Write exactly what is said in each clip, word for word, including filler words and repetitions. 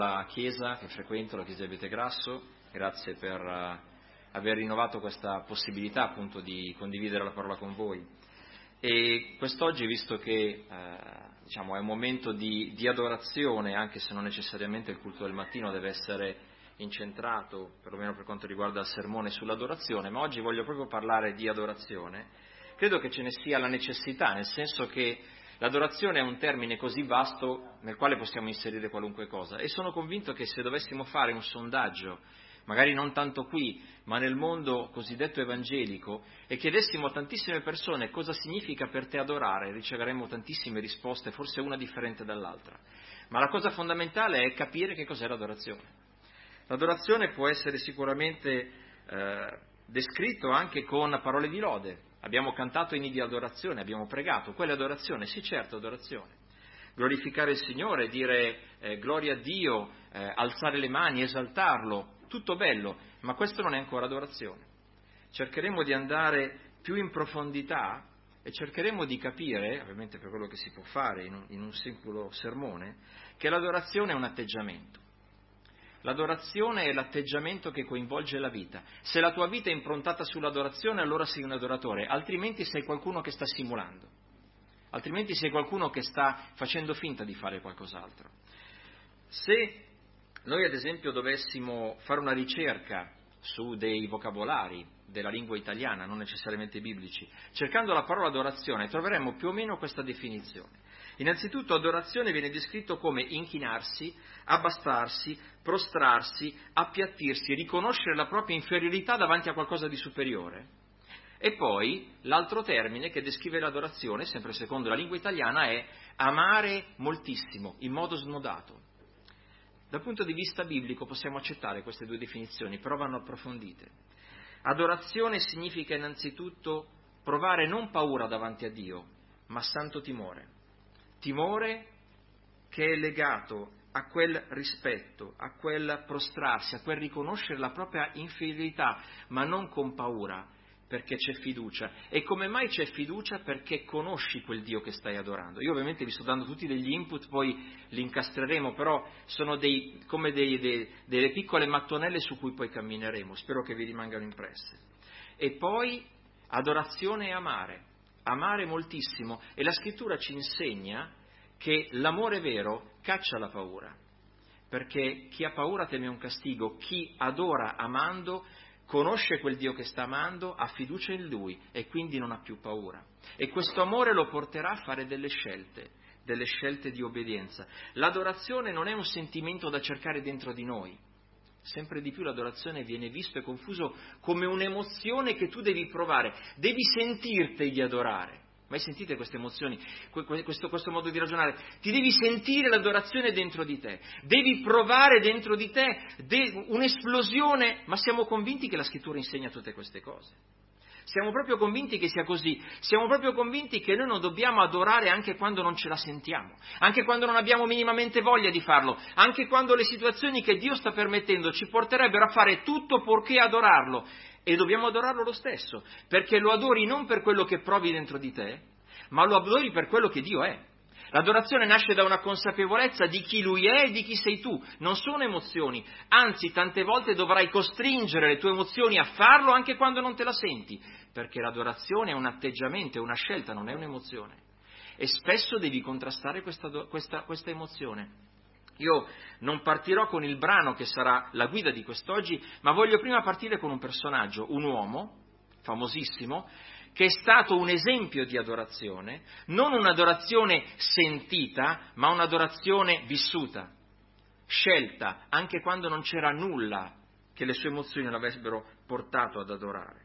La Chiesa che frequento, la Chiesa di Abietegrasso, grazie per uh, aver rinnovato questa possibilità appunto di condividere la parola con voi. E quest'oggi, visto che uh, diciamo, è un momento di, di adorazione, anche se non necessariamente il culto del mattino deve essere incentrato, perlomeno per quanto riguarda il sermone, sull'adorazione, ma oggi voglio proprio parlare di adorazione, credo che ce ne sia la necessità, nel senso che l'adorazione è un termine così vasto nel quale possiamo inserire qualunque cosa e sono convinto che se dovessimo fare un sondaggio, magari non tanto qui, ma nel mondo cosiddetto evangelico, e chiedessimo a tantissime persone cosa significa per te adorare, riceveremmo tantissime risposte, forse una differente dall'altra. Ma la cosa fondamentale è capire che cos'è l'adorazione. L'adorazione può essere sicuramente eh, descritto anche con parole di lode. Abbiamo cantato inni di adorazione, abbiamo pregato, quella è adorazione? Sì, certo, adorazione. Glorificare il Signore, dire eh, gloria a Dio, eh, alzare le mani, esaltarlo, tutto bello, ma questo non è ancora adorazione. Cercheremo di andare più in profondità e cercheremo di capire, ovviamente per quello che si può fare in un, in un singolo sermone, che l'adorazione è un atteggiamento. L'adorazione è l'atteggiamento che coinvolge la vita. Se la tua vita è improntata sull'adorazione, allora sei un adoratore, altrimenti sei qualcuno che sta simulando, altrimenti sei qualcuno che sta facendo finta di fare qualcos'altro. Se noi ad esempio dovessimo fare una ricerca su dei vocabolari della lingua italiana, non necessariamente biblici, cercando la parola adorazione, troveremmo più o meno questa definizione. Innanzitutto adorazione viene descritto come inchinarsi, abbassarsi, prostrarsi, appiattirsi, riconoscere la propria inferiorità davanti a qualcosa di superiore. E poi l'altro termine che descrive l'adorazione, sempre secondo la lingua italiana, è amare moltissimo, in modo snodato. Dal punto di vista biblico possiamo accettare queste due definizioni, però vanno approfondite. Adorazione significa innanzitutto provare non paura davanti a Dio, ma santo timore. Timore che è legato a quel rispetto, a quel prostrarsi, a quel riconoscere la propria inferiorità, ma non con paura, perché c'è fiducia. E come mai c'è fiducia? Perché conosci quel Dio che stai adorando. Io ovviamente vi sto dando tutti degli input, poi li incastreremo, però sono dei, come dei, dei, delle piccole mattonelle su cui poi cammineremo, spero che vi rimangano impresse. E poi adorazione e amare. Amare moltissimo, e la scrittura ci insegna che l'amore vero caccia la paura, perché chi ha paura teme un castigo, chi adora amando conosce quel Dio che sta amando, ha fiducia in Lui e quindi non ha più paura. E questo amore lo porterà a fare delle scelte, delle scelte di obbedienza. L'adorazione non è un sentimento da cercare dentro di noi. Sempre di più l'adorazione viene visto e confuso come un'emozione che tu devi provare, devi sentirti di adorare. Mai sentite queste emozioni, questo, questo modo di ragionare? Ti devi sentire l'adorazione dentro di te, devi provare dentro di te de- un'esplosione, ma siamo convinti che la scrittura insegna tutte queste cose. Siamo proprio convinti che sia così, siamo proprio convinti che noi non dobbiamo adorare anche quando non ce la sentiamo, anche quando non abbiamo minimamente voglia di farlo, anche quando le situazioni che Dio sta permettendo ci porterebbero a fare tutto purché adorarlo, e dobbiamo adorarlo lo stesso, perché lo adori non per quello che provi dentro di te, ma lo adori per quello che Dio è. L'adorazione nasce da una consapevolezza di chi Lui è e di chi sei tu, non sono emozioni, anzi tante volte dovrai costringere le tue emozioni a farlo anche quando non te la senti, perché l'adorazione è un atteggiamento, è una scelta, non è un'emozione. E spesso devi contrastare questa, questa, questa emozione. Io non partirò con il brano che sarà la guida di quest'oggi, ma voglio prima partire con un personaggio, un uomo famosissimo, che è stato un esempio di adorazione, non un'adorazione sentita, ma un'adorazione vissuta, scelta, anche quando non c'era nulla che le sue emozioni l'avrebbero portato ad adorare.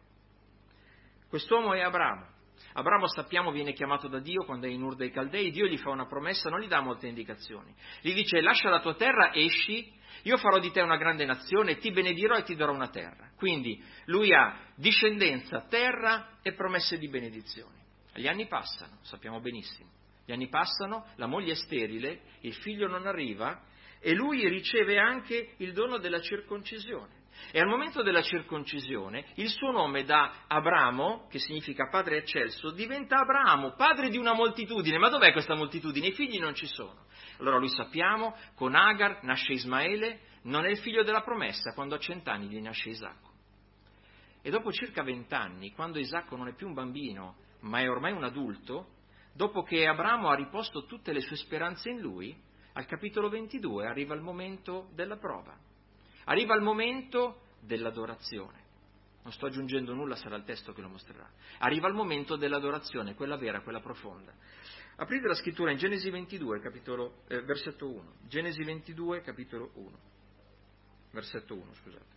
Quest'uomo è Abramo. Abramo, sappiamo, viene chiamato da Dio quando è in Ur dei Caldei. Dio gli fa una promessa, non gli dà molte indicazioni. Gli dice: lascia la tua terra, esci, io farò di te una grande nazione, ti benedirò e ti darò una terra. Quindi lui ha discendenza, terra e promesse di benedizioni. Gli anni passano, sappiamo benissimo. Gli anni passano, la moglie è sterile, il figlio non arriva e lui riceve anche il dono della circoncisione. E al momento della circoncisione il suo nome da Abramo, che significa padre eccelso, diventa Abramo, padre di una moltitudine. Ma dov'è questa moltitudine? I figli non ci sono. Allora lui sappiamo, con Agar nasce Ismaele, non è il figlio della promessa, quando a cent'anni gli nasce Isacco. E dopo circa vent'anni, quando Isacco non è più un bambino, ma è ormai un adulto, dopo che Abramo ha riposto tutte le sue speranze in lui, al capitolo ventidue arriva il momento della prova. Arriva il momento dell'adorazione. Non sto aggiungendo nulla, sarà il testo che lo mostrerà. Arriva il momento dell'adorazione, quella vera, quella profonda. Aprite la scrittura in Genesi ventidue, capitolo, eh, versetto uno. Genesi ventidue, capitolo uno. Versetto uno, scusate.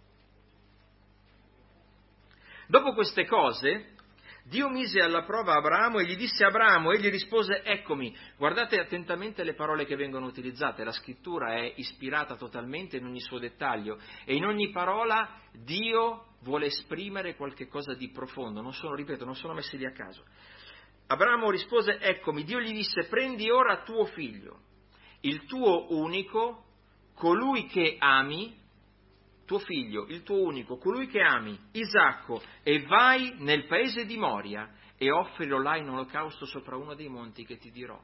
Dopo queste cose, Dio mise alla prova Abramo e gli disse a Abramo, egli rispose, eccomi. Guardate attentamente le parole che vengono utilizzate, la scrittura è ispirata totalmente in ogni suo dettaglio e in ogni parola Dio vuole esprimere qualche cosa di profondo, non sono, ripeto, non sono messi lì a caso. Abramo rispose, eccomi. Dio gli disse, prendi ora tuo figlio, il tuo unico, colui che ami, tuo figlio, il tuo unico, colui che ami, Isacco, e vai nel paese di Moria e offrilo là in olocausto sopra uno dei monti che ti dirò.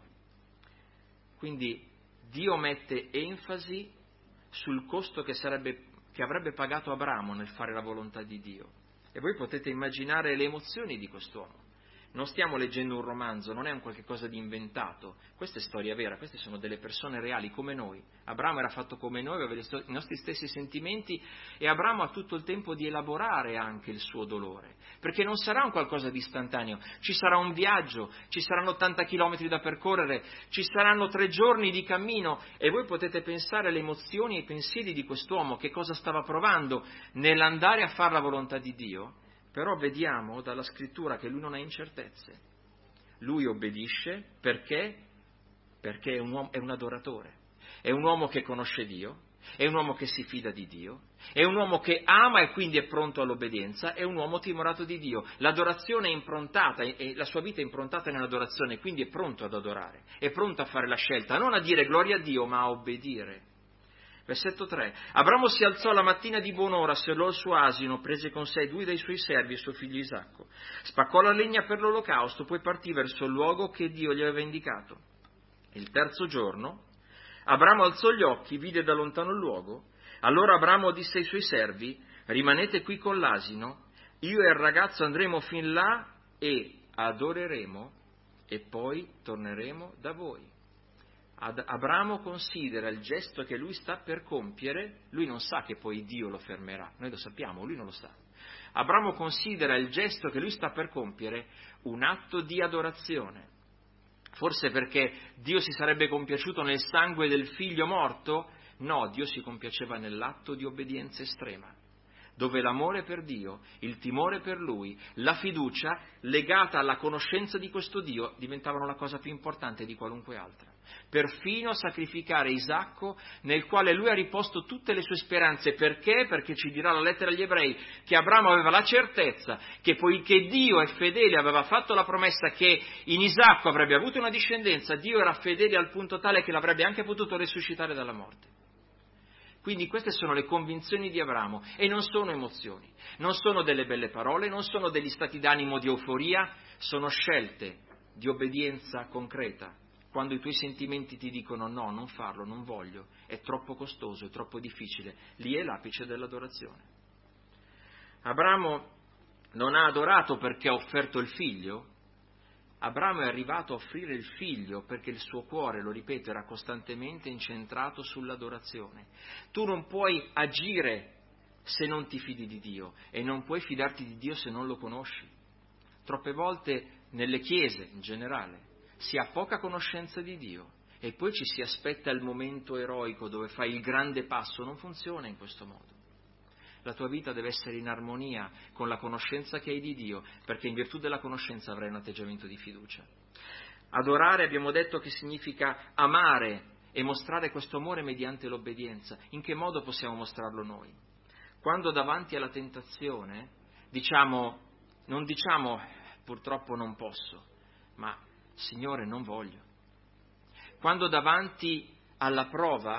Quindi Dio mette enfasi sul costo che, sarebbe, che avrebbe pagato Abramo nel fare la volontà di Dio. E voi potete immaginare le emozioni di quest'uomo. Non stiamo leggendo un romanzo, non è un qualche cosa di inventato, questa è storia vera, queste sono delle persone reali come noi. Abramo era fatto come noi, aveva i nostri stessi sentimenti e Abramo ha tutto il tempo di elaborare anche il suo dolore, perché non sarà un qualcosa di istantaneo, ci sarà un viaggio, ci saranno ottanta chilometri da percorrere, ci saranno tre giorni di cammino e voi potete pensare alle emozioni e ai pensieri di quest'uomo, che cosa stava provando nell'andare a fare la volontà di Dio. Però vediamo dalla scrittura che lui non ha incertezze. Lui obbedisce perché? Perché è un uomo, è un adoratore. È un uomo che conosce Dio, è un uomo che si fida di Dio, è un uomo che ama e quindi è pronto all'obbedienza, è un uomo timorato di Dio. L'adorazione è improntata, e la sua vita è improntata nell'adorazione, quindi è pronto ad adorare, è pronto a fare la scelta, non a dire gloria a Dio, ma a obbedire. Versetto tre. Abramo si alzò la mattina di buon'ora, sellò il suo asino, prese con sé due dei suoi servi e suo figlio Isacco. Spaccò la legna per l'olocausto, poi partì verso il luogo che Dio gli aveva indicato. Il terzo giorno, Abramo alzò gli occhi, vide da lontano il luogo. Allora Abramo disse ai suoi servi, rimanete qui con l'asino, io e il ragazzo andremo fin là e adoreremo e poi torneremo da voi. Ad Abramo considera il gesto che lui sta per compiere, lui non sa che poi Dio lo fermerà, noi lo sappiamo, lui non lo sa. Abramo considera il gesto che lui sta per compiere un atto di adorazione, forse perché Dio si sarebbe compiaciuto nel sangue del figlio morto? No, Dio si compiaceva nell'atto di obbedienza estrema, dove l'amore per Dio, il timore per Lui, la fiducia legata alla conoscenza di questo Dio diventavano la cosa più importante di qualunque altra. Perfino sacrificare Isacco, nel quale lui ha riposto tutte le sue speranze. Perché? Perché ci dirà la lettera agli ebrei che Abramo aveva la certezza che poiché Dio è fedele, aveva fatto la promessa che in Isacco avrebbe avuto una discendenza, Dio era fedele al punto tale che l'avrebbe anche potuto risuscitare dalla morte. Quindi queste sono le convinzioni di Abramo e non sono emozioni, non sono delle belle parole, non sono degli stati d'animo di euforia, sono scelte di obbedienza concreta. Quando i tuoi sentimenti ti dicono no, non farlo, non voglio, è troppo costoso, è troppo difficile, lì è l'apice dell'adorazione. Abramo non ha adorato perché ha offerto il figlio, Abramo è arrivato a offrire il figlio perché il suo cuore, lo ripeto, era costantemente incentrato sull'adorazione. Tu non puoi agire se non ti fidi di Dio e non puoi fidarti di Dio se non lo conosci. Troppe volte nelle chiese in generale si ha poca conoscenza di Dio e poi ci si aspetta il momento eroico dove fai il grande passo. Non funziona in questo modo. La tua vita deve essere in armonia con la conoscenza che hai di Dio, perché in virtù della conoscenza avrai un atteggiamento di fiducia. Adorare abbiamo detto che significa amare e mostrare questo amore mediante l'obbedienza. In che modo possiamo mostrarlo noi? Quando davanti alla tentazione diciamo, non diciamo purtroppo non posso, ma Signore non voglio. Quando davanti alla prova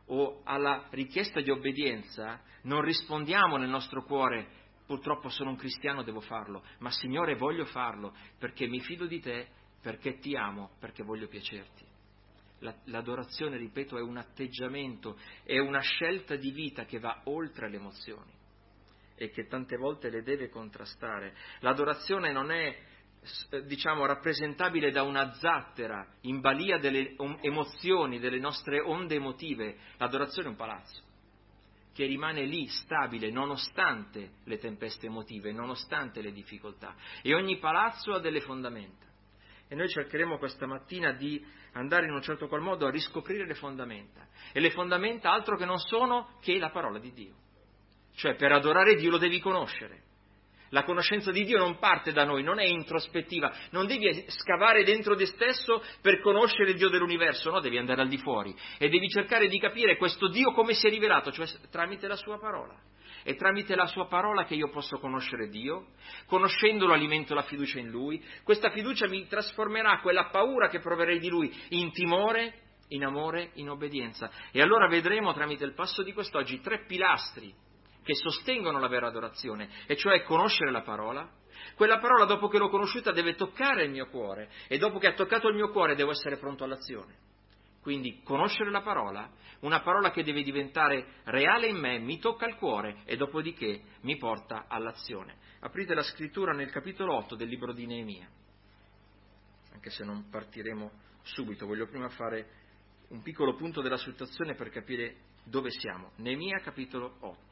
o alla richiesta di obbedienza non rispondiamo nel nostro cuore: purtroppo sono un cristiano, devo farlo, ma Signore voglio farlo perché mi fido di te, perché ti amo, perché voglio piacerti. L'adorazione, ripeto, è un atteggiamento, è una scelta di vita che va oltre le emozioni e che tante volte le deve contrastare. L'adorazione non è, diciamo, rappresentabile da una zattera in balia delle emozioni, delle nostre onde emotive. L'adorazione è un palazzo che rimane lì stabile nonostante le tempeste emotive, nonostante le difficoltà, e ogni palazzo ha delle fondamenta. E noi cercheremo questa mattina di andare in un certo qual modo a riscoprire le fondamenta. E le fondamenta altro che non sono che la parola di Dio. Cioè, per adorare Dio lo devi conoscere. La conoscenza di Dio non parte da noi, non è introspettiva. Non devi scavare dentro te stesso per conoscere il Dio dell'universo, no, devi andare al di fuori. E devi cercare di capire questo Dio come si è rivelato, cioè tramite la sua parola. È tramite la sua parola che io posso conoscere Dio, conoscendolo alimento la fiducia in Lui, questa fiducia mi trasformerà quella paura che proverei di Lui in timore, in amore, in obbedienza. E allora vedremo tramite il passo di quest'oggi tre pilastri che sostengono la vera adorazione, e cioè conoscere la parola. Quella parola, dopo che l'ho conosciuta, deve toccare il mio cuore, e dopo che ha toccato il mio cuore devo essere pronto all'azione. Quindi conoscere la parola, una parola che deve diventare reale in me, mi tocca il cuore e dopodiché mi porta all'azione. Aprite la scrittura nel capitolo otto del libro di Neemia, anche se non partiremo subito, voglio prima fare un piccolo punto della situazione per capire dove siamo. Neemia capitolo otto.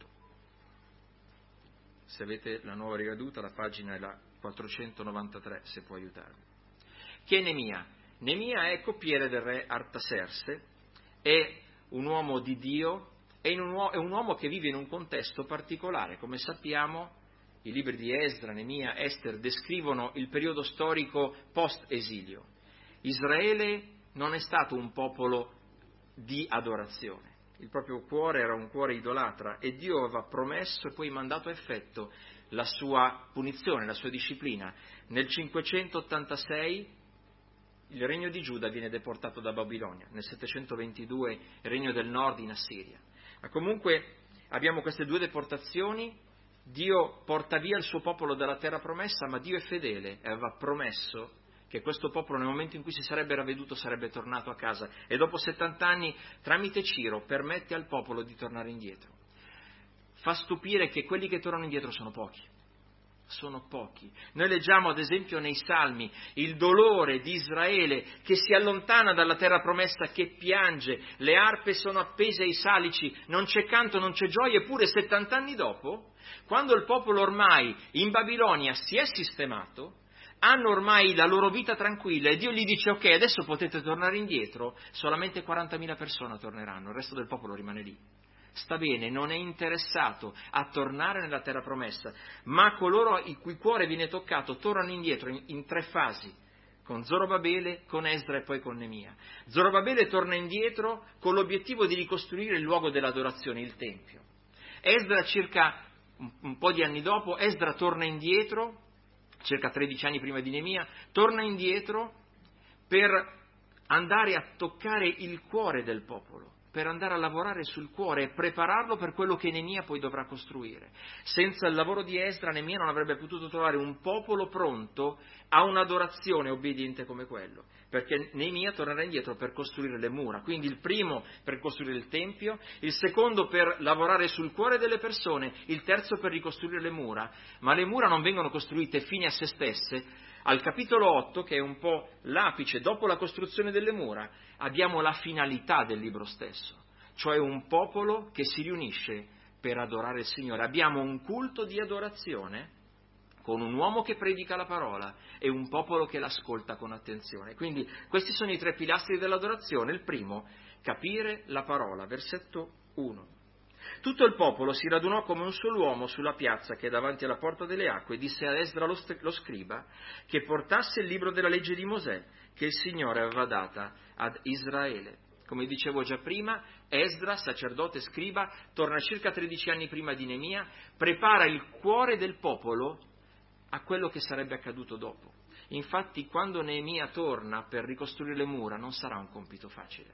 Se avete la nuova ricaduta, la pagina è la quattrocentonovantatré, se può aiutarvi. Chi è Neemia? Neemia è coppiere del re Artaserse, è un uomo di Dio, è un uomo, è un uomo che vive in un contesto particolare. Come sappiamo, i libri di Esdra, Neemia, Ester descrivono il periodo storico post-esilio. Israele non è stato un popolo di adorazione, il proprio cuore era un cuore idolatra e Dio aveva promesso e poi mandato a effetto la sua punizione, la sua disciplina. Nel cinquecentottantasei il regno di Giuda viene deportato da Babilonia, nel settecentoventidue il regno del nord in Assiria. Ma comunque abbiamo queste due deportazioni, Dio porta via il suo popolo dalla terra promessa, ma Dio è fedele e aveva promesso che questo popolo nel momento in cui si sarebbe ravveduto sarebbe tornato a casa, e dopo settanta anni tramite Ciro permette al popolo di tornare indietro. Fa stupire che quelli che tornano indietro sono pochi. Sono pochi. Noi leggiamo ad esempio nei Salmi il dolore di Israele che si allontana dalla terra promessa, che piange, le arpe sono appese ai salici, non c'è canto, non c'è gioia, eppure settanta anni dopo, quando il popolo ormai in Babilonia si è sistemato, hanno ormai la loro vita tranquilla e Dio gli dice: ok, adesso potete tornare indietro, solamente quarantamila persone torneranno, il resto del popolo rimane lì. Sta bene, non è interessato a tornare nella terra promessa, ma coloro il cui cuore viene toccato tornano indietro in, in tre fasi, con Zorobabele, con Esdra e poi con Neemia. Zorobabele torna indietro con l'obiettivo di ricostruire il luogo dell'adorazione, il Tempio. Esdra, circa un, un po' di anni dopo, Esdra torna indietro, circa tredici anni prima di Neemia, torna indietro per andare a toccare il cuore del popolo, per andare a lavorare sul cuore e prepararlo per quello che Neemia poi dovrà costruire. Senza il lavoro di Esdra, Neemia non avrebbe potuto trovare un popolo pronto a un'adorazione obbediente come quello, perché Neemia tornerà indietro per costruire le mura. Quindi il primo per costruire il Tempio, il secondo per lavorare sul cuore delle persone, il terzo per ricostruire le mura. Ma le mura non vengono costruite fini a se stesse. Al capitolo otto, che è un po' l'apice, dopo la costruzione delle mura, abbiamo la finalità del libro stesso, cioè un popolo che si riunisce per adorare il Signore. Abbiamo un culto di adorazione con un uomo che predica la parola e un popolo che l'ascolta con attenzione. Quindi questi sono i tre pilastri dell'adorazione. Il primo, capire la parola, versetto uno. Tutto il popolo si radunò come un solo uomo sulla piazza che è davanti alla porta delle acque e disse a Esdra lo, st- lo scriba che portasse il libro della legge di Mosè che il Signore aveva data ad Israele. Come dicevo già prima, Esdra, sacerdote scriba, torna circa tredici anni prima di Neemia, prepara il cuore del popolo a quello che sarebbe accaduto dopo. Infatti, quando Neemia torna per ricostruire le mura, non sarà un compito facile.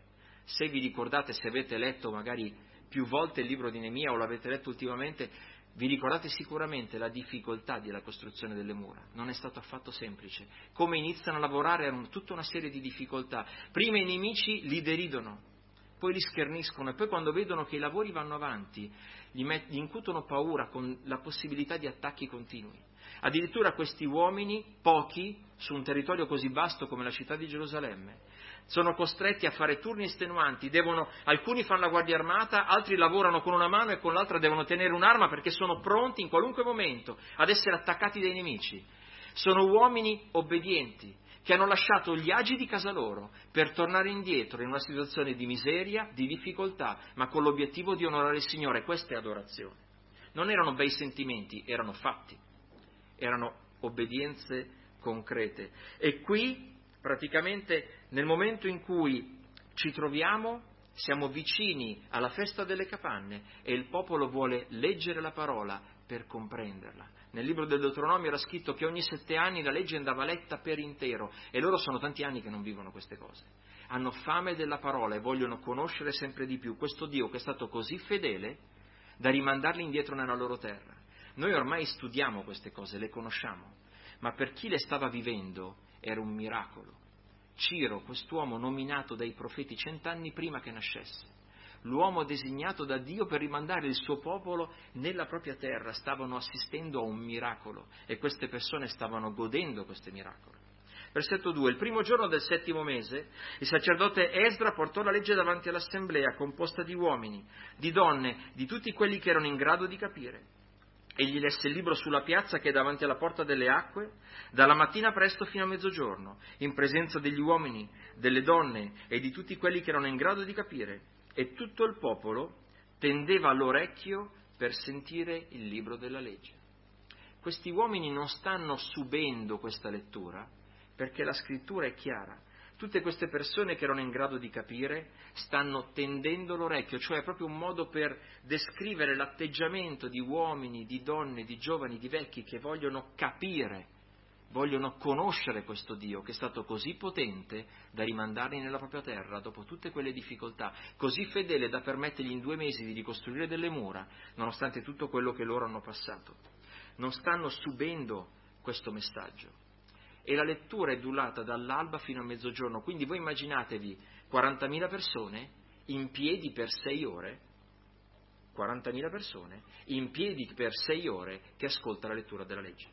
Se vi ricordate, se avete letto magari più volte il libro di Neemia o l'avete letto ultimamente, vi ricordate sicuramente la difficoltà della costruzione delle mura. Non è stato affatto semplice. Come iniziano a lavorare erano tutta una serie di difficoltà. Prima i nemici li deridono, poi li scherniscono e poi quando vedono che i lavori vanno avanti gli, met- gli incutono paura con la possibilità di attacchi continui. Addirittura questi uomini, pochi, su un territorio così vasto come la città di Gerusalemme, sono costretti a fare turni estenuanti, devono, alcuni fanno la guardia armata, altri lavorano con una mano e con l'altra devono tenere un'arma perché sono pronti in qualunque momento ad essere attaccati dai nemici. Sono uomini obbedienti che hanno lasciato gli agi di casa loro per tornare indietro in una situazione di miseria, di difficoltà, ma con l'obiettivo di onorare il Signore. Questa è adorazione. Non erano bei sentimenti, erano fatti, erano obbedienze concrete. E qui praticamente nel momento in cui ci troviamo siamo vicini alla festa delle capanne e il popolo vuole leggere la parola per comprenderla. Nel libro del Deuteronomio era scritto che ogni sette anni la legge andava letta per intero e loro sono tanti anni che non vivono queste cose. Hanno fame della parola e vogliono conoscere sempre di più questo Dio che è stato così fedele da rimandarli indietro nella loro terra. Noi ormai studiamo queste cose, le conosciamo, ma per chi le stava vivendo era un miracolo. Ciro, quest'uomo nominato dai profeti cent'anni prima che nascesse, l'uomo designato da Dio per rimandare il suo popolo nella propria terra, stavano assistendo a un miracolo e queste persone stavano godendo questo miracolo. Versetto due. Il primo giorno del settimo mese, il sacerdote Esdra portò la legge davanti all'assemblea, composta di uomini, di donne, di tutti quelli che erano in grado di capire. Egli lesse il libro sulla piazza che è davanti alla porta delle acque, dalla mattina presto fino a mezzogiorno, in presenza degli uomini, delle donne e di tutti quelli che erano in grado di capire, e tutto il popolo tendeva l'orecchio per sentire il libro della legge. Questi uomini non stanno subendo questa lettura, perché la scrittura è chiara. Tutte queste persone che erano in grado di capire stanno tendendo l'orecchio, cioè è proprio un modo per descrivere l'atteggiamento di uomini, di donne, di giovani, di vecchi che vogliono capire, vogliono conoscere questo Dio che è stato così potente da rimandarli nella propria terra dopo tutte quelle difficoltà, così fedele da permettergli in due mesi di ricostruire delle mura, nonostante tutto quello che loro hanno passato. Non stanno subendo questo messaggio. E la lettura è durata dall'alba fino a mezzogiorno, quindi voi immaginatevi quarantamila persone in piedi per sei ore, quarantamila persone in piedi per sei ore che ascoltano la lettura della legge.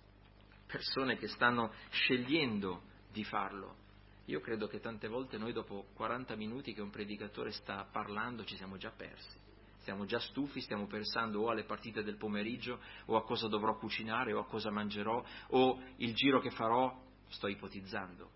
Persone che stanno scegliendo di farlo. Io credo che tante volte noi dopo quaranta minuti che un predicatore sta parlando ci siamo già persi. Siamo già stufi, stiamo pensando o alle partite del pomeriggio, o a cosa dovrò cucinare, o a cosa mangerò, o il giro che farò, sto ipotizzando.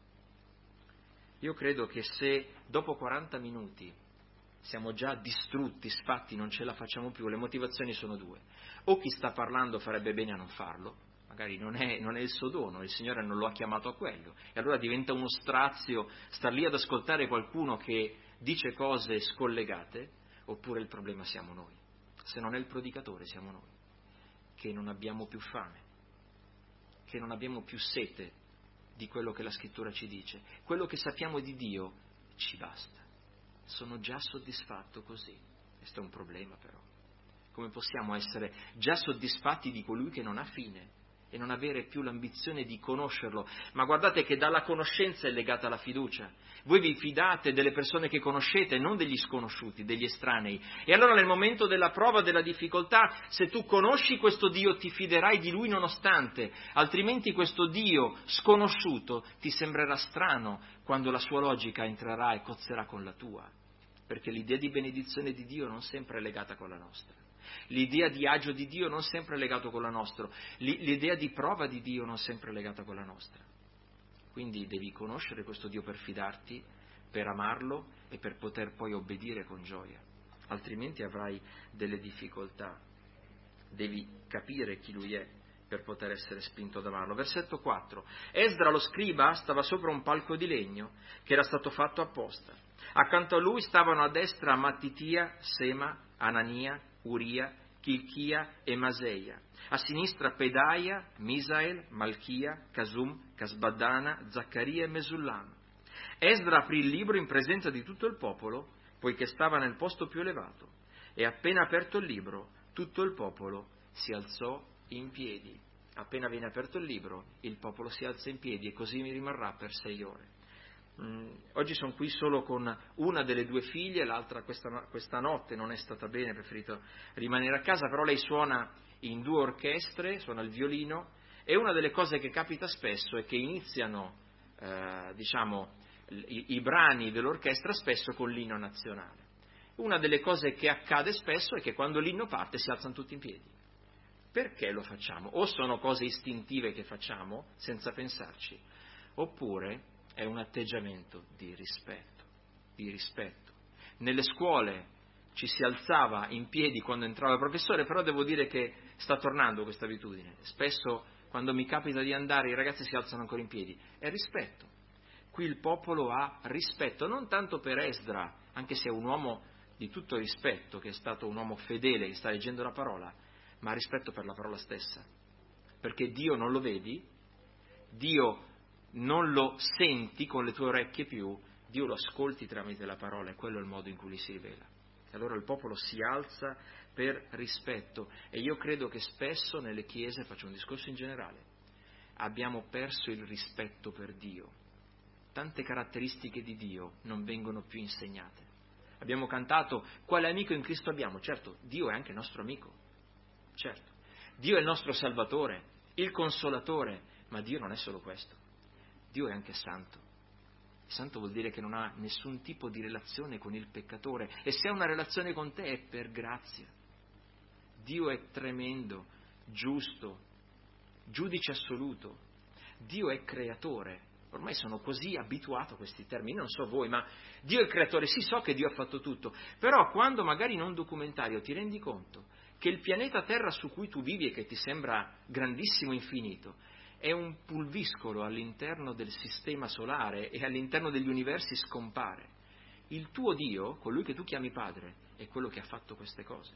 Io credo che se dopo quaranta minuti siamo già distrutti, sfatti, non ce la facciamo più, le motivazioni sono due. O chi sta parlando farebbe bene a non farlo, magari non è, non è il suo dono, il Signore non lo ha chiamato a quello, e allora diventa uno strazio star lì ad ascoltare qualcuno che dice cose scollegate. Oppure il problema siamo noi, se non è il predicatore siamo noi, che non abbiamo più fame, che non abbiamo più sete di quello che la scrittura ci dice. Quello che sappiamo di Dio ci basta, sono già soddisfatto così. Questo è un problema però. Come possiamo essere già soddisfatti di colui che non ha fine e non avere più l'ambizione di conoscerlo? Ma guardate che dalla conoscenza è legata la fiducia. Voi vi fidate delle persone che conoscete, non degli sconosciuti, degli estranei. E allora nel momento della prova, della difficoltà, se tu conosci questo Dio ti fiderai di Lui nonostante, altrimenti questo Dio sconosciuto ti sembrerà strano quando la sua logica entrerà e cozzerà con la tua. Perché l'idea di benedizione di Dio non sempre è legata con la nostra. L'idea di agio di Dio non sempre è legata con la nostra. L'idea di prova di Dio non sempre è legata con la nostra. Quindi devi conoscere questo Dio per fidarti, per amarlo e per poter poi obbedire con gioia. Altrimenti avrai delle difficoltà. Devi capire chi Lui è per poter essere spinto ad amarlo. Versetto quattro. Esdra lo scriba stava sopra un palco di legno che era stato fatto apposta. Accanto a lui stavano a destra Mattitia, Sema, Anania, Uria, Chilchia e Maseia. A sinistra Pedaia, Misael, Malchia, Casum, Casbadana, Zaccaria e Mesullam. Esdra aprì il libro in presenza di tutto il popolo, poiché stava nel posto più elevato, e appena aperto il libro, tutto il popolo si alzò in piedi. Appena viene aperto il libro, il popolo si alza in piedi e così mi rimarrà per sei ore. Mm, oggi sono qui solo con una delle due figlie, l'altra questa, questa notte non è stata bene, ha preferito rimanere a casa, però lei suona in due orchestre, suona il violino, e una delle cose che capita spesso è che iniziano, eh, diciamo, i, i brani dell'orchestra spesso con l'inno nazionale. Una delle cose che accade spesso è che quando l'inno parte si alzano tutti in piedi. Perché lo facciamo? O sono cose istintive che facciamo senza pensarci, oppure è un atteggiamento di rispetto, di rispetto. Nelle scuole ci si alzava in piedi quando entrava il professore, però devo dire che sta tornando questa abitudine. Spesso quando mi capita di andare i ragazzi si alzano ancora in piedi. È rispetto. Qui il popolo ha rispetto, non tanto per Esdra, anche se è un uomo di tutto rispetto, che è stato un uomo fedele, che sta leggendo la parola, ma rispetto per la parola stessa. Perché Dio non lo vedi, Dio non lo senti con le tue orecchie più, Dio lo ascolti tramite la parola, e quello è il modo in cui gli si rivela. E allora il popolo si alza per rispetto, e io credo che spesso nelle chiese, faccio un discorso in generale, abbiamo perso il rispetto per Dio. Tante caratteristiche di Dio non vengono più insegnate. Abbiamo cantato quale amico in Cristo abbiamo? Certo, Dio è anche nostro amico, certo. Dio è il nostro Salvatore, il Consolatore, ma Dio non è solo questo. Dio è anche santo. Santo vuol dire che non ha nessun tipo di relazione con il peccatore, e se ha una relazione con te è per grazia. Dio è tremendo, giusto, giudice assoluto. Dio è creatore. Ormai sono così abituato a questi termini, non so voi, ma Dio è il creatore, sì, so che Dio ha fatto tutto, però quando magari in un documentario ti rendi conto che il pianeta Terra su cui tu vivi e che ti sembra grandissimo, infinito, è un pulviscolo all'interno del sistema solare e all'interno degli universi scompare, il tuo Dio, colui che tu chiami Padre, è quello che ha fatto queste cose,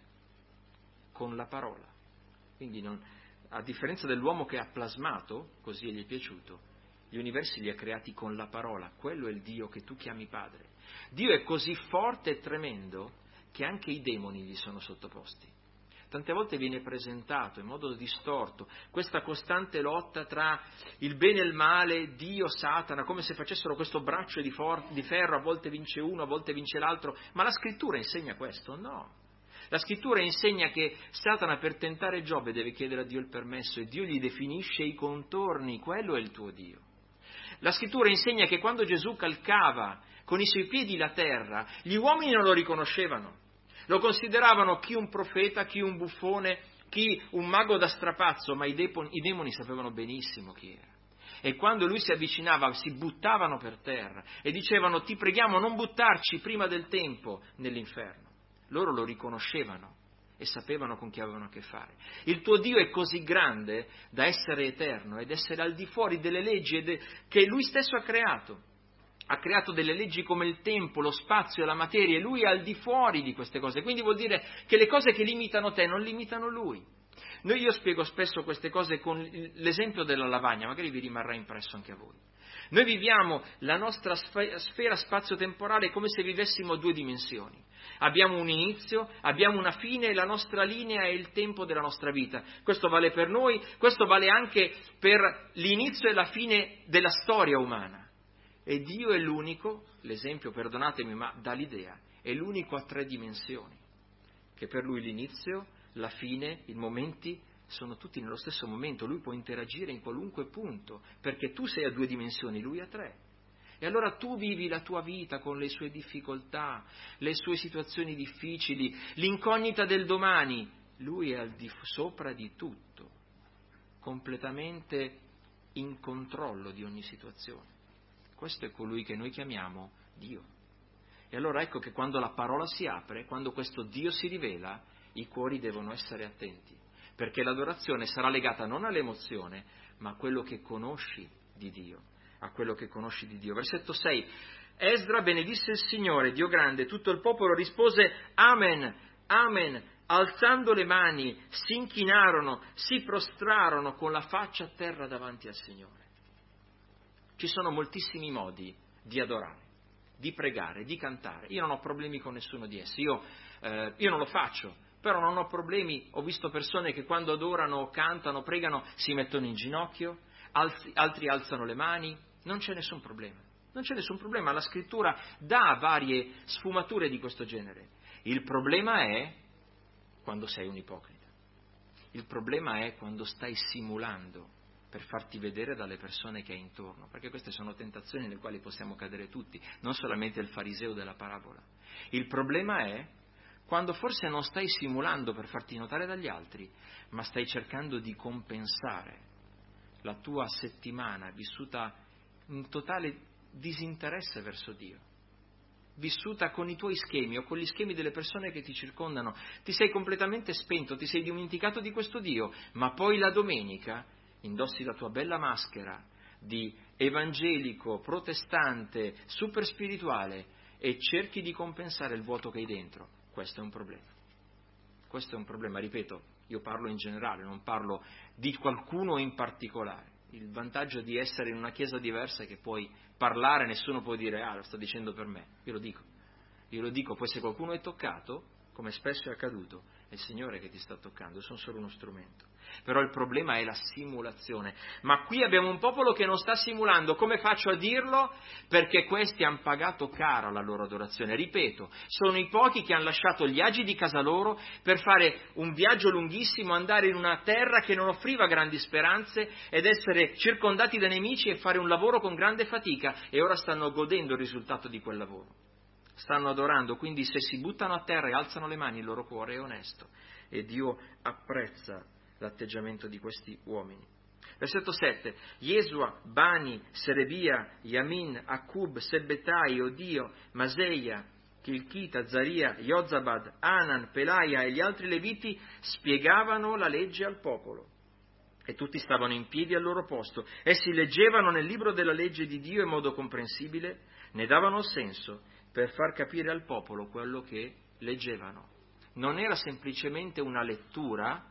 con la parola. Quindi non, a differenza dell'uomo che ha plasmato, così gli è piaciuto, gli universi li ha creati con la parola, quello è il Dio che tu chiami Padre. Dio è così forte e tremendo che anche i demoni gli sono sottoposti. Tante volte viene presentato in modo distorto questa costante lotta tra il bene e il male, Dio, Satana, come se facessero questo braccio di, for- di ferro, a volte vince uno, a volte vince l'altro, ma la scrittura insegna questo? No. La scrittura insegna che Satana per tentare Giobbe deve chiedere a Dio il permesso e Dio gli definisce i contorni, quello è il tuo Dio. La scrittura insegna che quando Gesù calcava con i suoi piedi la terra, gli uomini non lo riconoscevano. Lo consideravano chi un profeta, chi un buffone, chi un mago da strapazzo, ma i, depon- i demoni sapevano benissimo chi era. E quando lui si avvicinava si buttavano per terra e dicevano: ti preghiamo, non buttarci prima del tempo nell'inferno. Loro lo riconoscevano e sapevano con chi avevano a che fare. Il tuo Dio è così grande da essere eterno ed essere al di fuori delle leggi de- che lui stesso ha creato. Ha creato delle leggi come il tempo, lo spazio e la materia, e lui è al di fuori di queste cose. Quindi vuol dire che le cose che limitano te non limitano lui. Noi, io spiego spesso queste cose con l'esempio della lavagna, magari vi rimarrà impresso anche a voi. Noi viviamo la nostra sfera spazio-temporale come se vivessimo due dimensioni. Abbiamo un inizio, abbiamo una fine, e la nostra linea è il tempo della nostra vita. Questo vale per noi, questo vale anche per l'inizio e la fine della storia umana. E Dio è l'unico, l'esempio, perdonatemi, ma dà l'idea, è l'unico a tre dimensioni, che per lui l'inizio, la fine, i momenti sono tutti nello stesso momento, lui può interagire in qualunque punto, perché tu sei a due dimensioni, lui a tre. E allora tu vivi la tua vita con le sue difficoltà, le sue situazioni difficili, l'incognita del domani, lui è al di sopra di tutto, completamente in controllo di ogni situazione. Questo è colui che noi chiamiamo Dio. E allora ecco che quando la parola si apre, quando questo Dio si rivela, i cuori devono essere attenti, perché l'adorazione sarà legata non all'emozione, ma a quello che conosci di Dio, a quello che conosci di Dio. Versetto sei. Esdra benedisse il Signore, Dio grande, tutto il popolo rispose Amen, Amen, alzando le mani, si inchinarono, si prostrarono con la faccia a terra davanti al Signore. Ci sono moltissimi modi di adorare, di pregare, di cantare. Io non ho problemi con nessuno di essi, io, eh, io non lo faccio, però non ho problemi. Ho visto persone che quando adorano, cantano, pregano, si mettono in ginocchio, altri, altri alzano le mani, non c'è nessun problema. Non c'è nessun problema, la scrittura dà varie sfumature di questo genere. Il problema è quando sei un ipocrita. Il problema è quando stai simulando per farti vedere dalle persone che hai intorno, perché queste sono tentazioni nelle quali possiamo cadere tutti, non solamente il fariseo della parabola. Il problema è quando forse non stai simulando per farti notare dagli altri, ma stai cercando di compensare la tua settimana vissuta in totale disinteresse verso Dio, vissuta con i tuoi schemi o con gli schemi delle persone che ti circondano. Ti sei completamente spento, ti sei dimenticato di questo Dio, ma poi la domenica indossi la tua bella maschera di evangelico, protestante, super spirituale e cerchi di compensare il vuoto che hai dentro. Questo è un problema. Questo è un problema, ripeto, io parlo in generale, non parlo di qualcuno in particolare. Il vantaggio di essere in una chiesa diversa è che puoi parlare, nessuno può dire ah, lo sto dicendo per me. Io lo dico, io lo dico, poi se qualcuno è toccato, come spesso è accaduto, è il Signore che ti sta toccando, io sono solo uno strumento. Però il problema è la simulazione. Ma qui abbiamo un popolo che non sta simulando. Come faccio a dirlo? Perché questi hanno pagato caro la loro adorazione. Ripeto, sono i pochi che hanno lasciato gli agi di casa loro per fare un viaggio lunghissimo, andare in una terra che non offriva grandi speranze ed essere circondati da nemici e fare un lavoro con grande fatica, e ora stanno godendo il risultato di quel lavoro. Stanno adorando, quindi se si buttano a terra e alzano le mani, il loro cuore è onesto e Dio apprezza l'atteggiamento di questi uomini. Versetto sette. Jesua, Bani, Serebia, Yamin, Akub, Sebbetai, Odio, Maseia, Kilchita, Zaria, Yozabad, Anan, Pelaia e gli altri leviti spiegavano la legge al popolo. E tutti stavano in piedi al loro posto. Essi leggevano nel libro della legge di Dio in modo comprensibile, ne davano senso per far capire al popolo quello che leggevano. Non era semplicemente una lettura,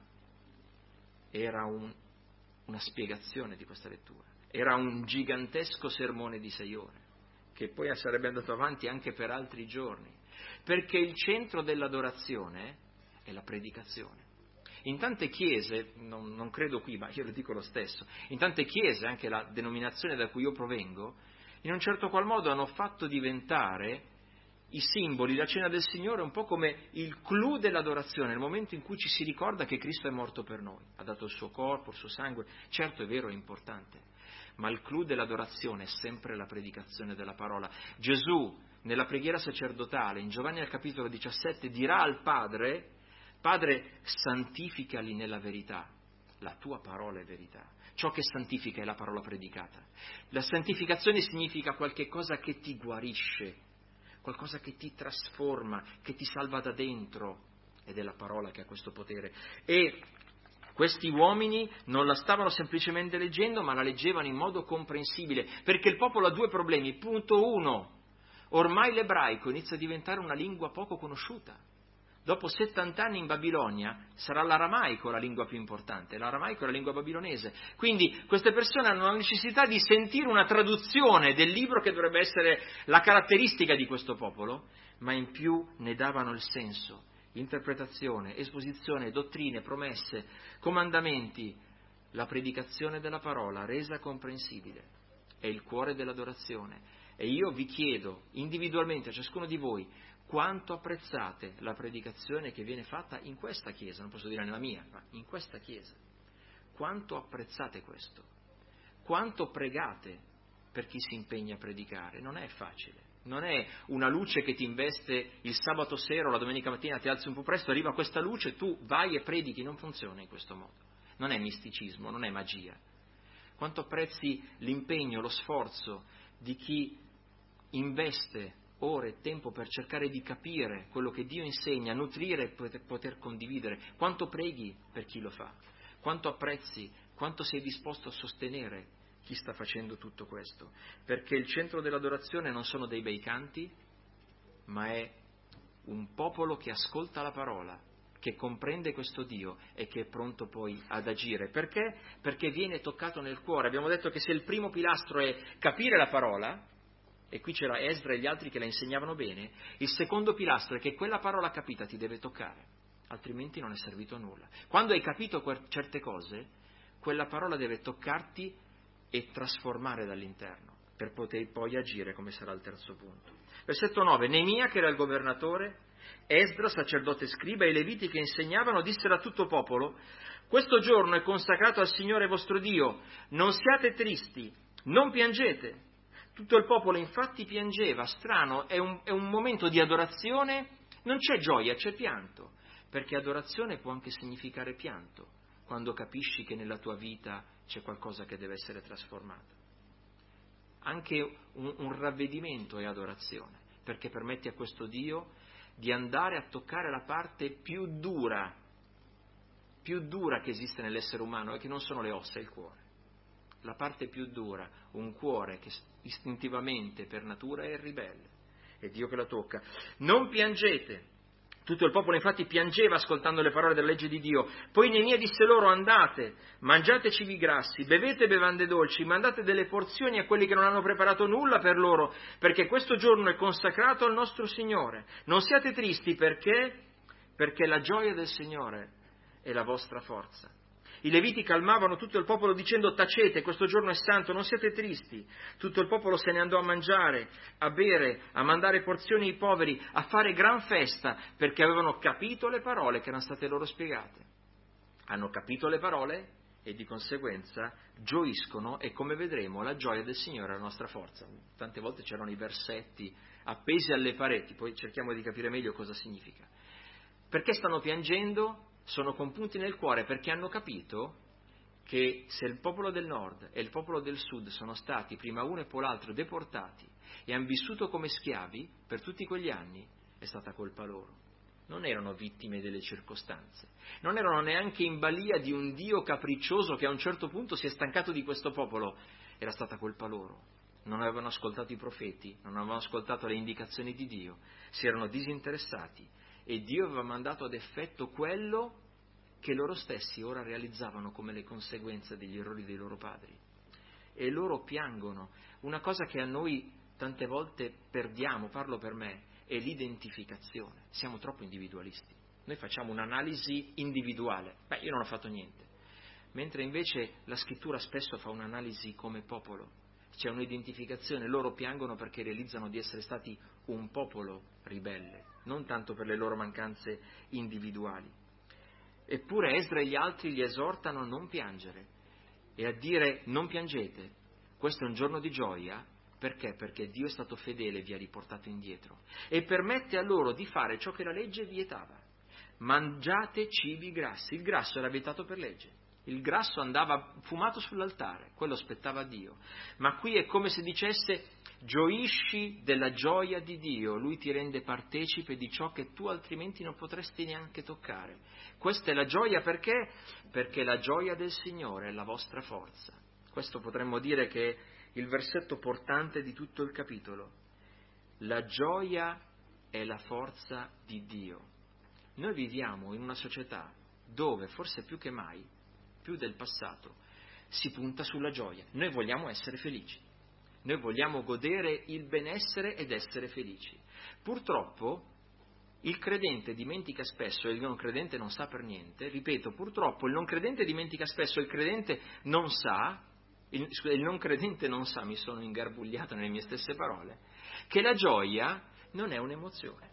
era un, una spiegazione di questa lettura. Era un gigantesco sermone di sei ore, che poi sarebbe andato avanti anche per altri giorni, perché il centro dell'adorazione è la predicazione. In tante chiese, non, non credo qui, ma io lo dico lo stesso, in tante chiese, anche la denominazione da cui io provengo, in un certo qual modo hanno fatto diventare i simboli, la cena del Signore, un po' come il clou dell'adorazione, nel momento in cui ci si ricorda che Cristo è morto per noi, ha dato il suo corpo, il suo sangue. Certo, è vero, è importante, ma il clou dell'adorazione è sempre la predicazione della parola. Gesù, nella preghiera sacerdotale, in Giovanni al capitolo diciassette, dirà al Padre: Padre, santificali nella verità, la tua parola è verità. Ciò che santifica è la parola predicata. La santificazione significa qualche cosa che ti guarisce, qualcosa che ti trasforma, che ti salva da dentro, ed è la parola che ha questo potere. E questi uomini non la stavano semplicemente leggendo, ma la leggevano in modo comprensibile, perché il popolo ha due problemi. Punto uno, ormai l'ebraico inizia a diventare una lingua poco conosciuta. Dopo settanta anni in Babilonia sarà l'aramaico la lingua più importante, l'aramaico è la lingua babilonese. Quindi queste persone hanno la necessità di sentire una traduzione del libro che dovrebbe essere la caratteristica di questo popolo, ma in più ne davano il senso, interpretazione, esposizione, dottrine, promesse, comandamenti. La predicazione della parola resa comprensibile è il cuore dell'adorazione. E io vi chiedo individualmente a ciascuno di voi: quanto apprezzate la predicazione che viene fatta in questa chiesa, non posso dire nella mia, ma in questa chiesa? Quanto apprezzate questo? Quanto pregate per chi si impegna a predicare? Non è facile, non è una luce che ti investe il sabato sera o la domenica mattina, ti alzi un po' presto, arriva questa luce, tu vai e predichi. Non funziona in questo modo, non è misticismo, non è magia. Quanto apprezzi l'impegno, lo sforzo di chi investe ore e tempo per cercare di capire quello che Dio insegna, nutrire e poter, poter condividere. Quanto preghi per chi lo fa, quanto apprezzi, quanto sei disposto a sostenere chi sta facendo tutto questo, perché il centro dell'adorazione non sono dei bei canti, ma è un popolo che ascolta la parola, che comprende questo Dio e che è pronto poi ad agire. Perché? Perché viene toccato nel cuore. Abbiamo detto che se il primo pilastro è capire la parola, e qui c'era Esdra e gli altri che la insegnavano bene, il secondo pilastro è che quella parola capita ti deve toccare, altrimenti non è servito a nulla. Quando hai capito certe cose, quella parola deve toccarti e trasformare dall'interno, per poter poi agire, come sarà il terzo punto. Versetto nove, Neemia, che era il governatore, Esdra, sacerdote scriba, e i leviti che insegnavano, dissero a tutto popolo: questo giorno è consacrato al Signore vostro Dio, non siate tristi, non piangete. Tutto il popolo infatti piangeva. Strano, è un, è un momento di adorazione, non c'è gioia, c'è pianto, perché adorazione può anche significare pianto, quando capisci che nella tua vita c'è qualcosa che deve essere trasformato. Anche un, un ravvedimento è adorazione, perché permette a questo Dio di andare a toccare la parte più dura, più dura che esiste nell'essere umano, e che non sono le ossa, è il cuore. La parte più dura, un cuore che istintivamente per natura è ribelle, è Dio che la tocca. Non piangete. Tutto il popolo infatti piangeva ascoltando le parole della legge di Dio. Poi Neemia disse loro: andate, mangiate cibi grassi, bevete bevande dolci, mandate delle porzioni a quelli che non hanno preparato nulla per loro, perché questo giorno è consacrato al nostro Signore. Non siate tristi, perché? Perché la gioia del Signore è la vostra forza. I leviti calmavano tutto il popolo dicendo: tacete, questo giorno è santo, non siate tristi. Tutto il popolo se ne andò a mangiare, a bere, a mandare porzioni ai poveri, a fare gran festa, perché avevano capito le parole che erano state loro spiegate. Hanno capito le parole e di conseguenza gioiscono, e come vedremo la gioia del Signore è la nostra forza. Tante volte c'erano i versetti appesi alle pareti, poi cerchiamo di capire meglio cosa significa. Perché stanno piangendo? Sono compunti nel cuore perché hanno capito che se il popolo del nord e il popolo del sud sono stati prima uno e poi l'altro deportati e hanno vissuto come schiavi per tutti quegli anni, è stata colpa loro. Non erano vittime delle circostanze, non erano neanche in balia di un Dio capriccioso che a un certo punto si è stancato di questo popolo, era stata colpa loro. Non avevano ascoltato i profeti, non avevano ascoltato le indicazioni di Dio, si erano disinteressati. E Dio aveva mandato ad effetto quello che loro stessi ora realizzavano come le conseguenze degli errori dei loro padri. E loro piangono. Una cosa che a noi tante volte perdiamo, parlo per me, è l'identificazione. Siamo troppo individualisti. Noi facciamo un'analisi individuale. Beh, io non ho fatto niente. Mentre invece la scrittura spesso fa un'analisi come popolo. C'è un'identificazione, loro piangono perché realizzano di essere stati un popolo ribelle, non tanto per le loro mancanze individuali. Eppure Esdra e gli altri li esortano a non piangere e a dire: non piangete, questo è un giorno di gioia. Perché? Perché Dio è stato fedele e vi ha riportato indietro e permette a loro di fare ciò che la legge vietava. Mangiate cibi grassi. Il grasso era vietato per legge. Il grasso andava fumato sull'altare, quello spettava a Dio. Ma qui è come se dicesse: gioisci della gioia di Dio, Lui ti rende partecipe di ciò che tu altrimenti non potresti neanche toccare. Questa è la gioia perché? Perché la gioia del Signore è la vostra forza. Questo potremmo dire che è il versetto portante di tutto il capitolo. La gioia è la forza di Dio. Noi viviamo in una società dove, forse più che mai, più del passato, si punta sulla gioia. Noi vogliamo essere felici, noi vogliamo godere il benessere ed essere felici. Purtroppo il credente dimentica spesso e il non credente non sa per niente, ripeto, purtroppo il non credente dimentica spesso e il credente non sa, il, il non credente non sa, mi sono ingarbugliato nelle mie stesse parole, che la gioia non è un'emozione.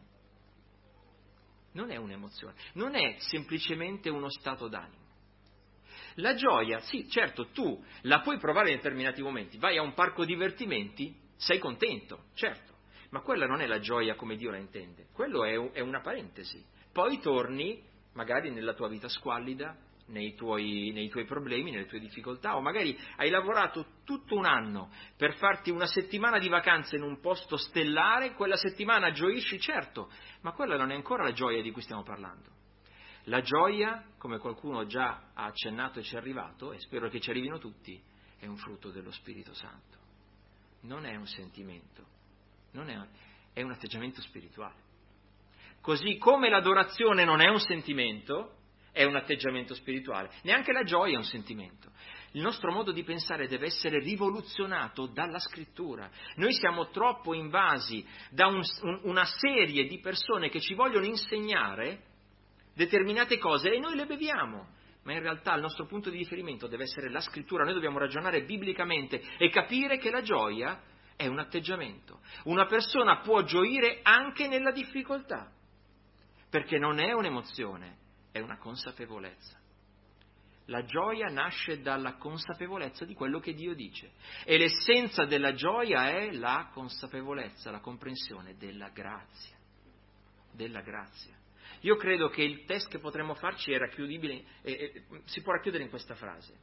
Non è un'emozione, non è semplicemente uno stato d'animo. La gioia, sì, certo, tu la puoi provare in determinati momenti, vai a un parco divertimenti, sei contento, certo, ma quella non è la gioia come Dio la intende, quello è, è una parentesi. Poi torni magari nella tua vita squallida, nei tuoi, nei tuoi problemi, nelle tue difficoltà, o magari hai lavorato tutto un anno per farti una settimana di vacanze in un posto stellare, quella settimana gioisci, certo, ma quella non è ancora la gioia di cui stiamo parlando. La gioia, come qualcuno già ha accennato e ci è arrivato, e spero che ci arrivino tutti, è un frutto dello Spirito Santo. Non è un sentimento, non è, è un atteggiamento spirituale. Così come l'adorazione non è un sentimento, è un atteggiamento spirituale, neanche la gioia è un sentimento. Il nostro modo di pensare deve essere rivoluzionato dalla Scrittura. Noi siamo troppo invasi da un, un, una serie di persone che ci vogliono insegnare determinate cose e noi le beviamo, ma in realtà il nostro punto di riferimento deve essere la Scrittura. Noi dobbiamo ragionare biblicamente e capire che la gioia è un atteggiamento. Una persona può gioire anche nella difficoltà, perché non è un'emozione, è una consapevolezza. La gioia nasce dalla consapevolezza di quello che Dio dice e l'essenza della gioia è la consapevolezza, la comprensione della grazia, della grazia. Io credo che il test che potremmo farci è racchiudibile, eh, eh, si può racchiudere in questa frase: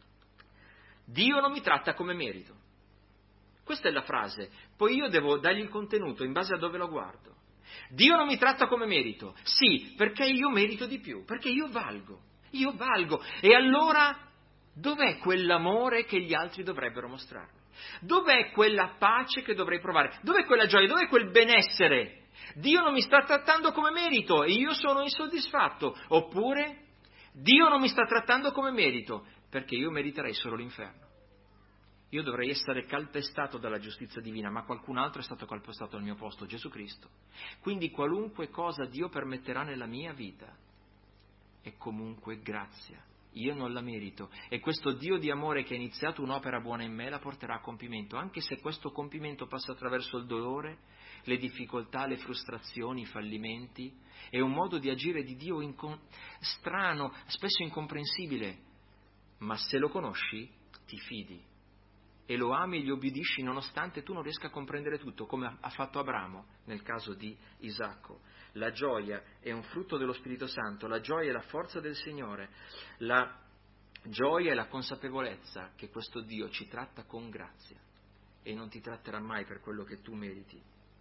Dio non mi tratta come merito. Questa è la frase, poi io devo dargli il contenuto in base a dove lo guardo. Dio non mi tratta come merito, sì, perché io merito di più, perché io valgo, io valgo. E allora dov'è quell'amore che gli altri dovrebbero mostrarmi? Dov'è quella pace che dovrei provare? Dov'è quella gioia? Dov'è quel benessere? Dio non mi sta trattando come merito e io sono insoddisfatto. Oppure Dio non mi sta trattando come merito perché io meriterei solo l'inferno. Io dovrei essere calpestato dalla giustizia divina, ma qualcun altro è stato calpestato al mio posto, Gesù Cristo. Quindi qualunque cosa Dio permetterà nella mia vita è comunque grazia. Io non la merito e questo Dio di amore che ha iniziato un'opera buona in me la porterà a compimento, anche se questo compimento passa attraverso il dolore, le difficoltà, le frustrazioni, i fallimenti. È un modo di agire di Dio incom- strano, spesso incomprensibile, ma se lo conosci ti fidi e lo ami e gli obbedisci nonostante tu non riesca a comprendere tutto, come ha fatto Abramo nel caso di Isacco. La gioia è un frutto dello Spirito Santo, la gioia è la forza del Signore, la gioia è la consapevolezza che questo Dio ci tratta con grazia e non ti tratterà mai per quello che tu meriti.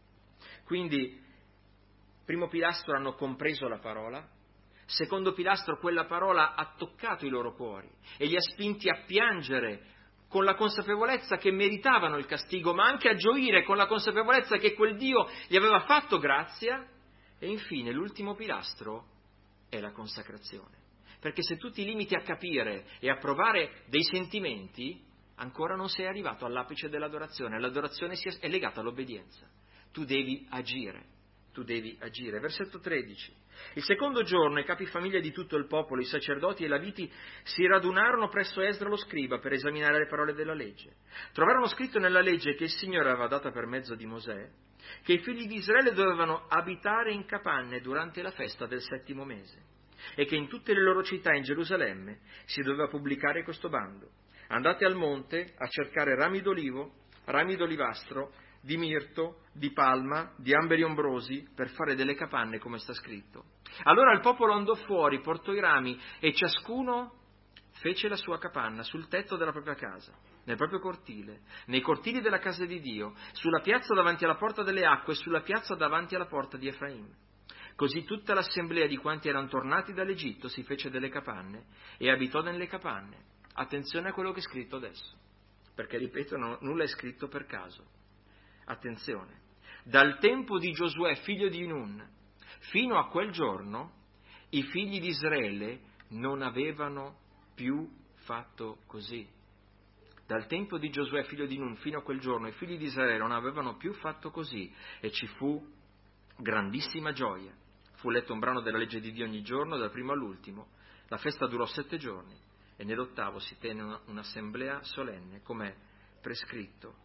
Quindi, primo pilastro, hanno compreso la parola. Secondo pilastro, quella parola ha toccato i loro cuori e li ha spinti a piangere con la consapevolezza che meritavano il castigo, ma anche a gioire con la consapevolezza che quel Dio gli aveva fatto grazia. E infine l'ultimo pilastro è la consacrazione, perché se tu ti limiti a capire e a provare dei sentimenti, ancora non sei arrivato all'apice dell'adorazione. L'adorazione è legata all'obbedienza, tu devi agire, tu devi agire. Versetto tredici. Il secondo giorno i capifamiglia di tutto il popolo, i sacerdoti e i laviti si radunarono presso Esdra lo scriba per esaminare le parole della legge. Trovarono scritto nella legge che il Signore aveva data per mezzo di Mosè che i figli di Israele dovevano abitare in capanne durante la festa del settimo mese e che in tutte le loro città in Gerusalemme si doveva pubblicare questo bando: andate al monte a cercare rami d'olivo, rami d'olivastro, di mirto, di palma, di amberi ombrosi, per fare delle capanne come sta scritto. Allora il popolo andò fuori, portò i rami e ciascuno fece la sua capanna sul tetto della propria casa, nel proprio cortile, nei cortili della casa di Dio, sulla piazza davanti alla porta delle acque e sulla piazza davanti alla porta di Efraim. Così tutta l'assemblea di quanti erano tornati dall'Egitto si fece delle capanne e abitò nelle capanne. Attenzione a quello che è scritto adesso, perché ripeto, no, nulla è scritto per caso. Attenzione, dal tempo di Giosuè figlio di Nun fino a quel giorno i figli di Israele non avevano più fatto così. Dal tempo di Giosuè figlio di Nun fino a quel giorno i figli di Israele non avevano più fatto così e ci fu grandissima gioia. Fu letto un brano della legge di Dio ogni giorno, dal primo all'ultimo. La festa durò sette giorni e nell'ottavo si tenne una, un'assemblea solenne come prescritto.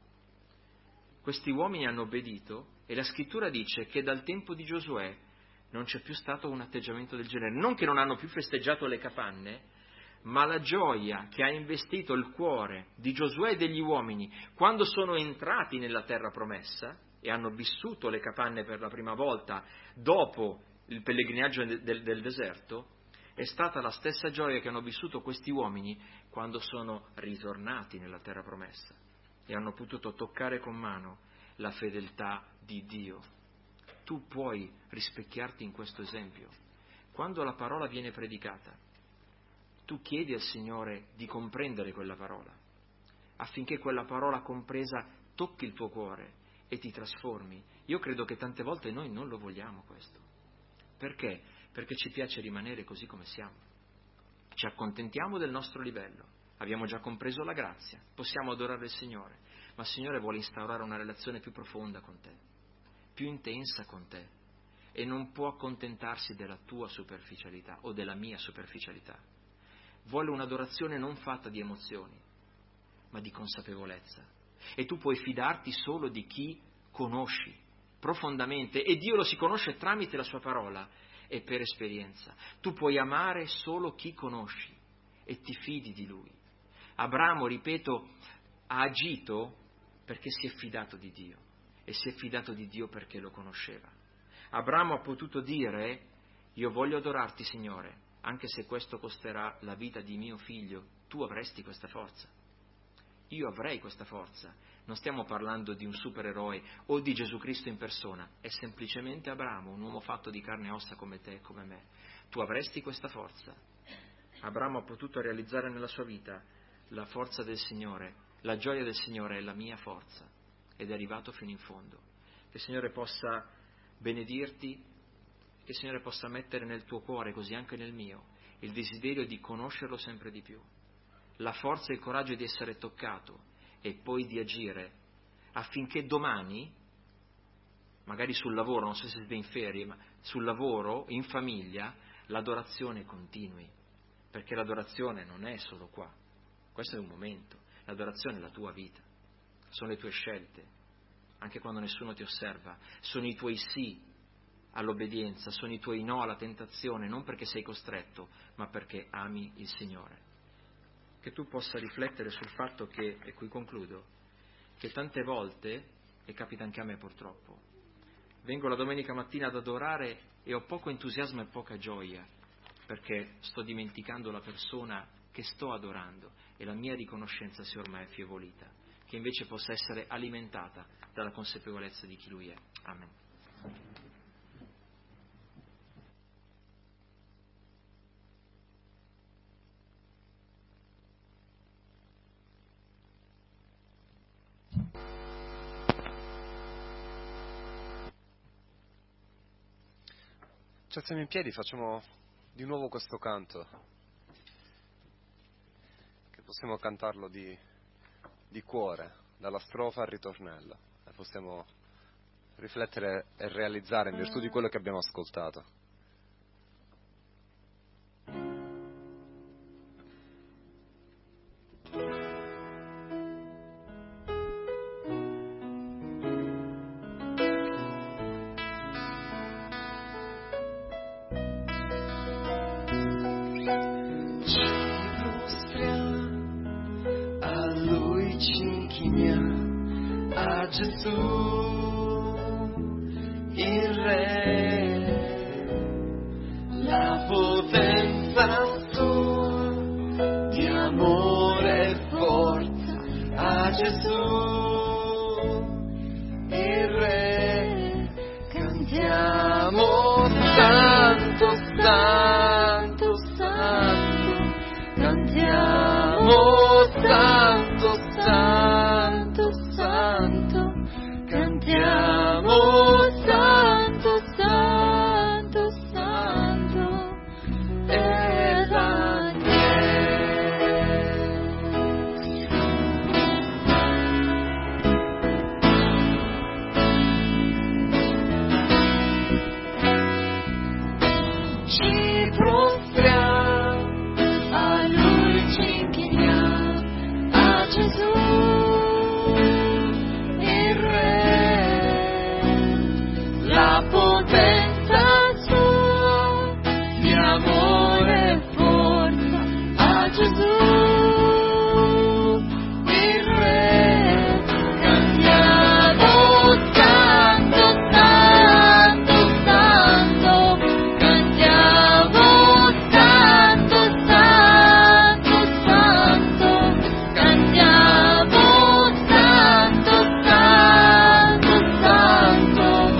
Questi uomini hanno obbedito e la scrittura dice che dal tempo di Giosuè non c'è più stato un atteggiamento del genere. Non che non hanno più festeggiato le capanne, ma la gioia che ha investito il cuore di Giosuè e degli uomini quando sono entrati nella terra promessa e hanno vissuto le capanne per la prima volta dopo il pellegrinaggio del, del, del deserto, è stata la stessa gioia che hanno vissuto questi uomini quando sono ritornati nella terra promessa e hanno potuto toccare con mano la fedeltà di Dio. Tu puoi rispecchiarti in questo esempio. Quando la parola viene predicata, tu chiedi al Signore di comprendere quella parola, affinché quella parola compresa tocchi il tuo cuore e ti trasformi. Io credo che tante volte noi non lo vogliamo questo. Perché? Perché ci piace rimanere così come siamo. ci accontentiamo del nostro livello, abbiamo già compreso la grazia, possiamo adorare il Signore, ma il Signore vuole instaurare una relazione più profonda con te, più intensa con te, e non può accontentarsi della tua superficialità o della mia superficialità. Vuole un'adorazione non fatta di emozioni, ma di consapevolezza. E tu puoi fidarti solo di chi conosci profondamente, e Dio lo si conosce tramite la sua parola e per esperienza. Tu puoi amare solo chi conosci e ti fidi di Lui. Abramo, ripeto, ha agito perché si è fidato di Dio, e si è fidato di Dio perché lo conosceva. Abramo ha potuto dire: io voglio adorarti, Signore, anche se questo costerà la vita di mio figlio. Tu avresti questa forza, io avrei questa forza. Non stiamo parlando di un supereroe o di Gesù Cristo in persona, è semplicemente Abramo, un uomo fatto di carne e ossa come te e come me. Tu avresti questa forza. Abramo ha potuto realizzare nella sua vita la forza del Signore, la gioia del Signore è la mia forza, ed è arrivato fino in fondo. Che il Signore possa benedirti, che il Signore possa mettere nel tuo cuore, così anche nel mio, il desiderio di conoscerlo sempre di più, la forza e il coraggio di essere toccato e poi di agire, affinché domani, magari sul lavoro, non so se siete in ferie, ma sul lavoro, in famiglia, l'adorazione continui, perché l'adorazione non è solo qua, questo è un momento, l'adorazione è la tua vita, sono le tue scelte, anche quando nessuno ti osserva, sono i tuoi sì all'obbedienza, sono i tuoi no alla tentazione, non perché sei costretto, ma perché ami il Signore. Che tu possa riflettere sul fatto che, e qui concludo, che tante volte, e capita anche a me purtroppo, vengo la domenica mattina ad adorare e ho poco entusiasmo e poca gioia, perché sto dimenticando la persona che sto adorando e la mia riconoscenza si è ormai affievolita, che invece possa essere alimentata dalla consapevolezza di chi Lui è. Amen. Ci alziamo in piedi, facciamo di nuovo questo canto, che possiamo cantarlo di, di cuore, dalla strofa al ritornello, e possiamo riflettere e realizzare in virtù di quello che abbiamo ascoltato. Gesù, il Re, la potenza sua di amore e forza. A Gesù, il Re, cantiamo santo, santo, santo, cantiamo santo, santo, santo. Cantiamo santo, santo, santo, è ci prostriamo, a Lui ci inchiniamo, a Gesù. La potenza sua di amore e forza. A Gesù, il Re, cantiamo santo, santo, santo, cantiamo santo, santo, santo, cantiamo santo, santo, santo.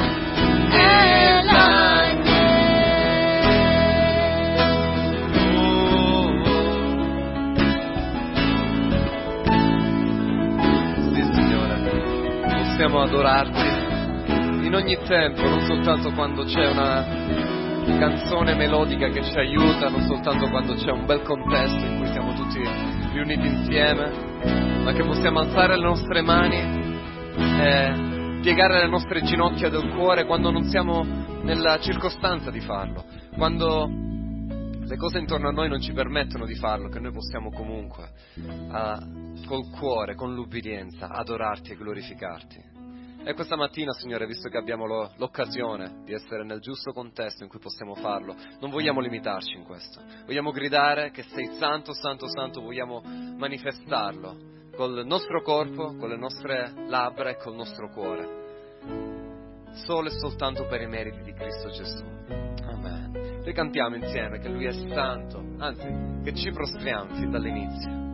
Possiamo adorarti in ogni tempo, non soltanto quando c'è una canzone melodica che ci aiuta non soltanto quando c'è un bel contesto in cui siamo tutti riuniti insieme, ma che possiamo alzare le nostre mani e piegare le nostre ginocchia del cuore quando non siamo nella circostanza di farlo, quando le cose intorno a noi non ci permettono di farlo, che noi possiamo comunque, uh, col cuore, con l'ubbidienza, adorarti e glorificarti. E questa mattina, Signore, visto che abbiamo lo, l'occasione di essere nel giusto contesto in cui possiamo farlo, non vogliamo limitarci in questo. Vogliamo gridare che sei santo, santo, santo, vogliamo manifestarlo col nostro corpo, con le nostre labbra e col nostro cuore. Solo e soltanto per i meriti di Cristo Gesù. Amen. Noi cantiamo insieme che Lui è santo, anzi, che ci prostriamo fin dall'inizio.